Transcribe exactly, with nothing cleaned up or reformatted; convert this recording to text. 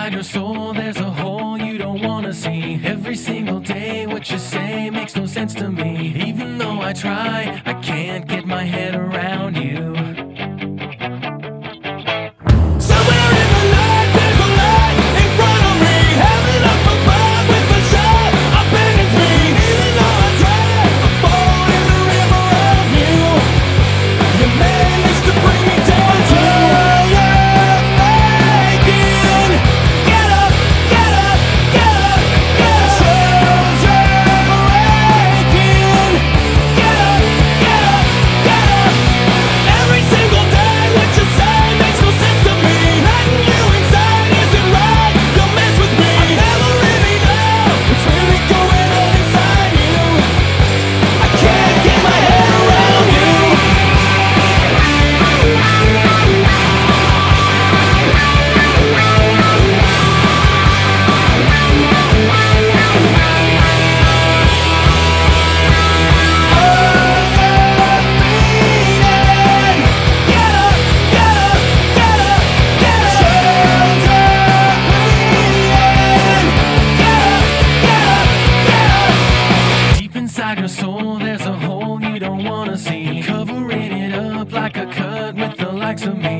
inside your soul, there's a hole you don't wanna see. Every single day, what you say makes no sense to me. Even though I try, I can't get my head around you. Somewhere in the night, there's a light in front of me. Heaven up above with a shot abandons me. Even though I try, I fall in the river of you. You managed to bring me down to inside your soul, there's a hole you don't wanna see. Covering it up like a cut with the likes of me.